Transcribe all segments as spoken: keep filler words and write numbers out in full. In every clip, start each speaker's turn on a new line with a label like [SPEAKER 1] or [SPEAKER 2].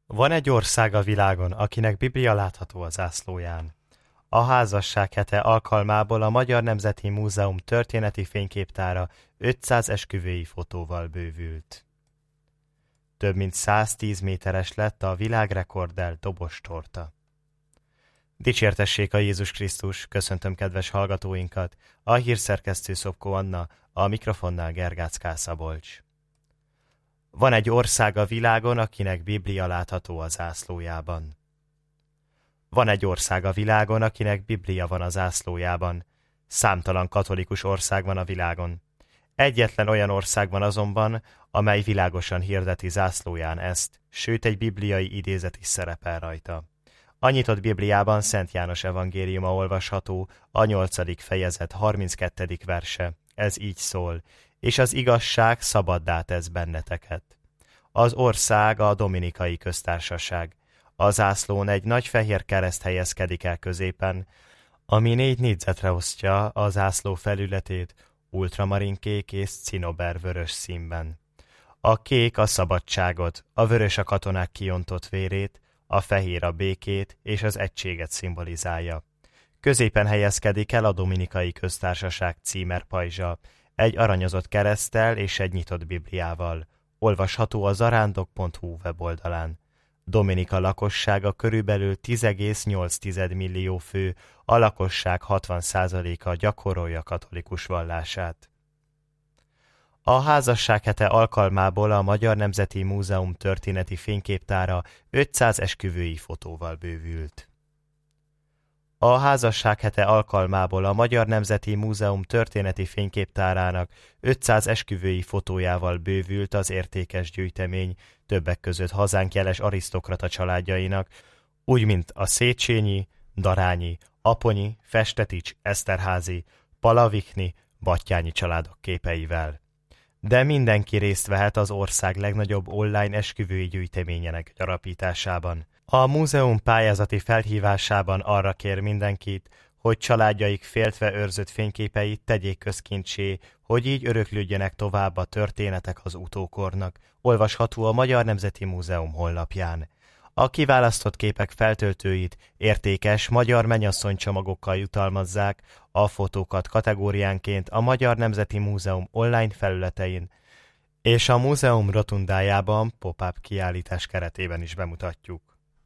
[SPEAKER 1] Van egy ország a világon, akinek Biblia látható a zászlóján. A házasság hete alkalmából a Magyar Nemzeti Múzeum történeti fényképtára ötszáz esküvői fotóval bővült. Több mint száztíz méteres lett a világrekorddel dobostorta. Dicsértessék a Jézus Krisztus, köszöntöm kedves hallgatóinkat, a hírszerkesztő Szopko Anna, a mikrofonnál Gergác Kászabolcs. Van egy ország a világon, akinek Biblia látható a zászlójában. Van egy ország a világon, akinek Biblia van a zászlójában. Számtalan katolikus ország van a világon. Egyetlen olyan ország van azonban, amely világosan hirdeti zászlóján ezt, sőt egy bibliai idézet is szerepel rajta. A nyitott Bibliában Szent János evangéliuma olvasható, a nyolcadik fejezet harminckettedik verse. Ez így szól: és az igazság szabaddá tesz benneteket. Az ország a Dominikai Köztársaság. A zászlón egy nagy fehér kereszt helyezkedik el középen, ami négy négyzetre osztja a zászló felületét, ultramarinkék és cinnobervörös színben. A kék a szabadságot, a vörös a katonák kiontott vérét, a fehér a békét és az egységet szimbolizálja. Középen helyezkedik el a Dominikai Köztársaság címerpajzsa, egy aranyozott kereszttel és egy nyitott Bibliával. Olvasható a zarándok pont hu weboldalán. Dominika lakossága körülbelül tíz egész nyolc millió fő, a lakosság hatvan százaléka gyakorolja katolikus vallását. A házasság hete alkalmából a Magyar Nemzeti Múzeum történeti fényképtára ötszáz esküvői fotóval bővült. A házasság hete alkalmából a Magyar Nemzeti Múzeum történeti fényképtárának ötszáz esküvői fotójával bővült az értékes gyűjtemény, többek között hazánk jeles arisztokrata családjainak, úgy mint a Széchenyi, Darányi, Aponyi, Festetics, Eszterházy, Palavichny, Batthyány családok képeivel. De mindenki részt vehet az ország legnagyobb online esküvői gyűjteményének gyarapításában. A múzeum pályázati felhívásában arra kér mindenkit, hogy családjaik féltve őrzött fényképeit tegyék közkincsé, hogy így öröklődjenek tovább a történetek az utókornak, olvasható a Magyar Nemzeti Múzeum honlapján. A kiválasztott képek feltöltőit értékes magyar mennyasszony csomagokkal jutalmazzák, a fotókat kategóriánként a Magyar Nemzeti Múzeum online felületein, és a múzeum rotundájában pop-up kiállítás keretében is bemutatjuk.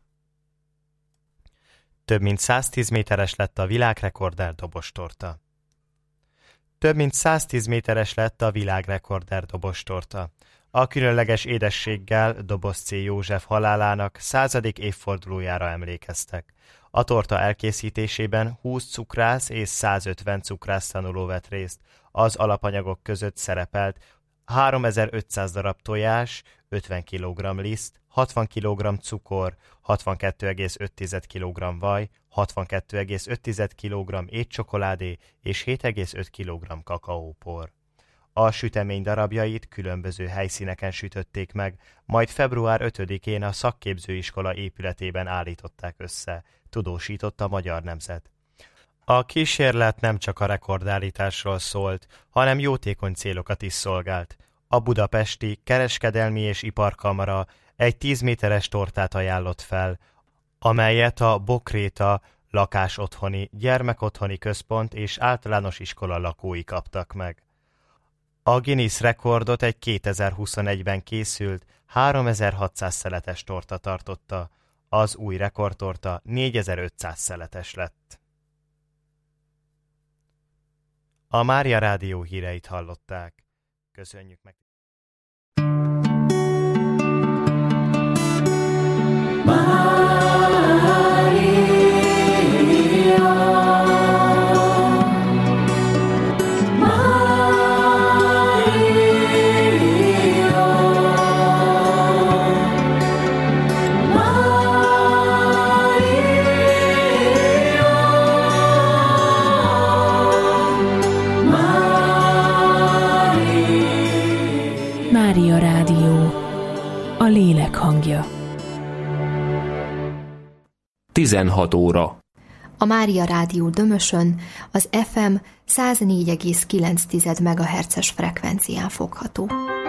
[SPEAKER 1] Több mint száztíz méteres lett a világrekorder dobostorta. Több mint száztíz méteres lett a világrekorder dobostorta. A különleges édességgel Doboz C. József halálának századik évfordulójára emlékeztek. A torta elkészítésében húsz cukrász és százötven cukrász tanuló vett részt. Az alapanyagok között szerepelt háromezer-ötszáz darab tojás, ötven kilogramm liszt, hatvan kilogramm cukor, hatvankettő egész öt kilogramm vaj, hatvankettő egész öt kilogramm étcsokoládé és hét egész öt kilogramm kakaópor. A sütemény darabjait különböző helyszíneken sütötték meg, majd február ötödikén a szakképzőiskola épületében állították össze, tudósított a Magyar Nemzet. A kísérlet nem csak a rekordállításról szólt, hanem jótékony célokat is szolgált. A budapesti Kereskedelmi és Iparkamara egy tíz méteres tortát ajánlott fel, amelyet a Bokréta lakásotthoni, gyermekotthoni központ és általános iskola lakói kaptak meg. A Guinness rekordot egy kétezer-huszonegyben készült háromezer-hatszáz szeletes torta tartotta, az új rekordtorta négyezer-ötszáz szeletes lett. A Mária Rádió híreit hallották. Köszönjük meg!
[SPEAKER 2] Mária Rádió, a lélek hangja.
[SPEAKER 3] tizenhat óra.
[SPEAKER 4] A Mária Rádió Dömösön az ef em száz négy egész kilenc megahertzes frekvencián fogható.